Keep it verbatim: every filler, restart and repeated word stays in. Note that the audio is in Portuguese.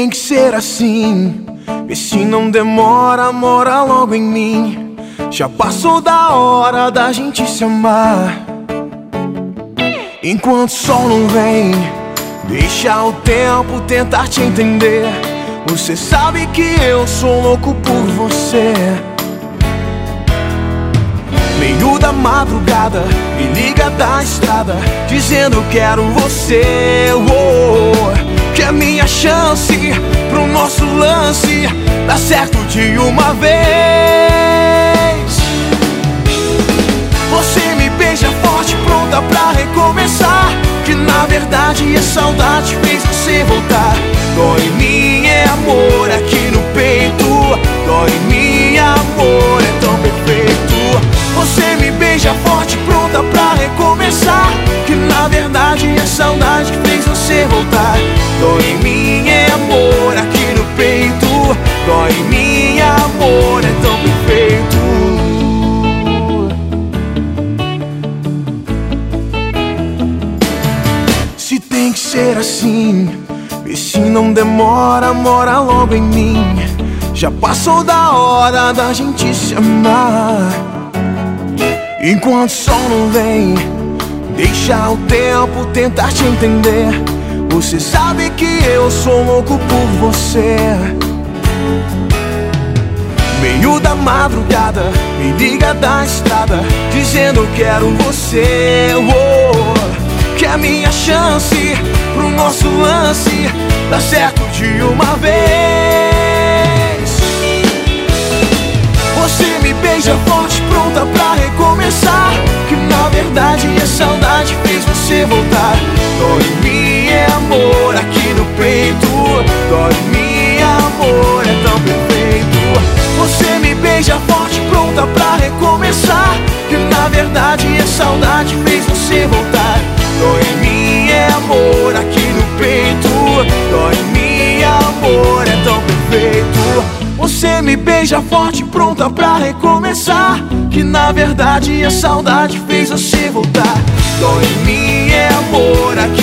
tem que ser assim, vê se não demora, mora logo em mim. Já passou da hora da gente se amar. Enquanto o sol não vem, deixa o tempo tentar te entender. Você sabe que eu sou louco por você. Meio da madrugada, me liga da estrada, dizendo quero você, oh, que é minha chance pro nosso lance dar certo de uma vez. Você me beija forte, pronta pra recomeçar, que na verdade é saudade fez você voltar. Dói em mim, é amor aqui no peito. Dói em mim, amor é tão perfeito. Você me beija forte, pronta pra recomeçar, que na verdade é saudade que fez você voltar. Dói em mim, é amor aqui no peito. Dói em mim, amor é tão perfeito. Se tem que ser assim, vê se não demora, mora logo em mim. Já passou da hora da gente se amar. Enquanto o sol não vem, deixa o tempo tentar te entender. Você sabe que eu sou louco por você. Meio da madrugada, me liga da estrada, dizendo quero você, oh, que é minha chance pro nosso lance dar certo de uma vez. Você me beija forte, pronta pra recomeçar, que na verdade é saudade fez você voltar. Dói em mim, é amor aqui no peito. Dói em mim, amor é tão perfeito. Você me beija forte, pronta pra recomeçar, que na verdade é saudade fez você voltar. Dói em mim, é amor aqui no peito. Dói em mim, amor é tão perfeito. Você me beija forte, pronta pra recomeçar, que na verdade a saudade fez você voltar. Dói em mim, é amor aqui